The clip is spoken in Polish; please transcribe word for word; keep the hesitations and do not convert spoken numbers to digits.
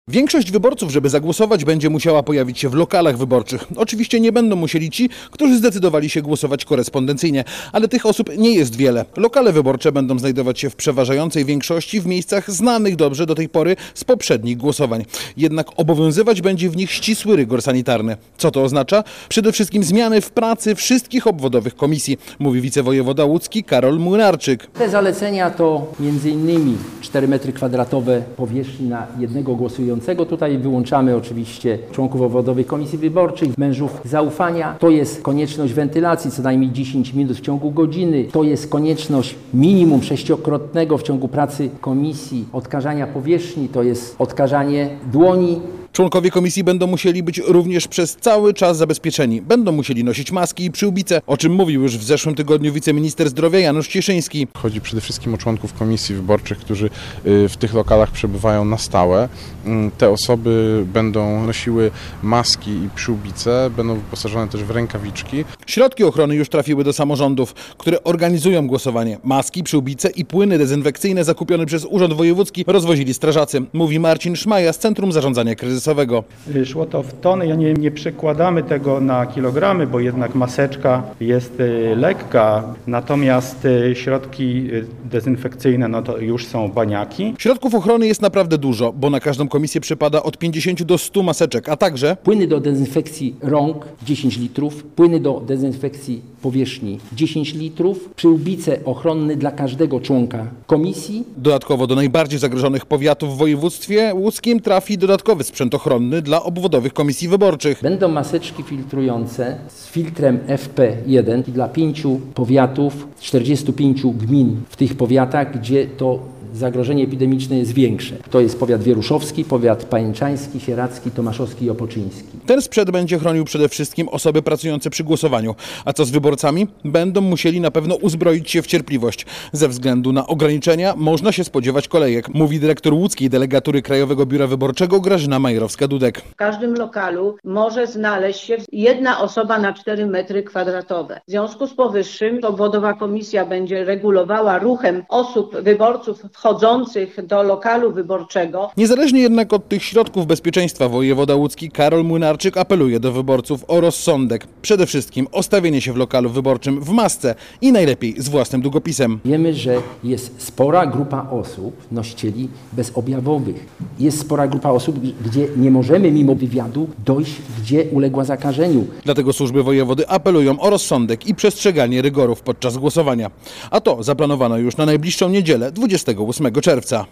Większość wyborców, żeby zagłosować, będzie musiała pojawić się w lokalach wyborczych. Oczywiście nie będą musieli ci, którzy zdecydowali się głosować korespondencyjnie, ale tych osób nie jest wiele. Lokale wyborcze będą znajdować się w przeważającej większości w miejscach znanych dobrze do tej pory z poprzednich głosowań. Jednak obowiązywać będzie w nich ścisły rygor sanitarny. Co to oznacza? Przede wszystkim zmiany w pracy wszystkich obwodowych komisji, mówi wicewojewoda łódzki Karol Młynarczyk. Te zalecenia to między innymi cztery metry kwadratowe powierzchni na jednego głosującego. Tutaj wyłączamy oczywiście członków obwodowych komisji wyborczych, mężów zaufania. To jest konieczność wentylacji co najmniej dziesięć minut w ciągu godziny. To jest konieczność minimum sześciokrotnego w ciągu pracy komisji odkażania powierzchni. To jest odkażanie dłoni. Członkowie komisji będą musieli być również przez cały czas zabezpieczeni. Będą musieli nosić maski i przyłbice, o czym mówił już w zeszłym tygodniu wiceminister zdrowia Janusz Cieszyński. Chodzi przede wszystkim o członków komisji wyborczych, którzy w tych lokalach przebywają na stałe. Te osoby będą nosiły maski i przyłbice, będą wyposażone też w rękawiczki. Środki ochrony już trafiły do samorządów, które organizują głosowanie. Maski, przyłbice i płyny dezynfekcyjne zakupione przez Urząd Wojewódzki rozwozili strażacy, mówi Marcin Szmaja z Centrum Zarządzania Kryzysowego. Szło to w tony, ja nie, nie przekładamy tego na kilogramy, bo jednak maseczka jest lekka, natomiast środki dezynfekcyjne no to już są baniaki. Środków ochrony jest naprawdę dużo, bo na każdą komisję przypada od pięćdziesięciu do stu maseczek, a także płyny do dezynfekcji rąk dziesięć litrów, płyny do dezynfekcji powierzchni dziesięć litrów, przyłbice ochronne dla każdego członka komisji. Dodatkowo do najbardziej zagrożonych powiatów w województwie łódzkim trafi dodatkowy sprzęt ochronny dla obwodowych komisji wyborczych. Będą maseczki filtrujące z filtrem F P jeden dla pięciu powiatów, czterdziestu pięciu gmin w tych powiatach, gdzie to zagrożenie epidemiczne jest większe. To jest powiat wieruszowski, powiat pajęczański, sieradzki, tomaszowski i opoczyński. Ten sprzęt będzie chronił przede wszystkim osoby pracujące przy głosowaniu. A co z wyborcami? Będą musieli na pewno uzbroić się w cierpliwość. Ze względu na ograniczenia można się spodziewać kolejek, mówi dyrektor łódzkiej delegatury Krajowego Biura Wyborczego Grażyna Majerowska-Dudek. W każdym lokalu może znaleźć się jedna osoba na cztery metry kwadratowe. W związku z powyższym obwodowa komisja będzie regulowała ruchem osób, wyborców wchodzących do lokalu wyborczego. Niezależnie jednak od tych środków bezpieczeństwa wojewoda łódzki Karol Młynarczyk apeluje do wyborców o rozsądek. Przede wszystkim o stawienie się w lokalu wyborczym w masce i najlepiej z własnym długopisem. Wiemy, że jest spora grupa osób, nosicieli bezobjawowych. Jest spora grupa osób, gdzie nie możemy mimo wywiadu dojść, gdzie uległa zakażeniu. Dlatego służby wojewody apelują o rozsądek i przestrzeganie rygorów podczas głosowania. A to zaplanowano już na najbliższą niedzielę, dwudziestego ósmego czerwca.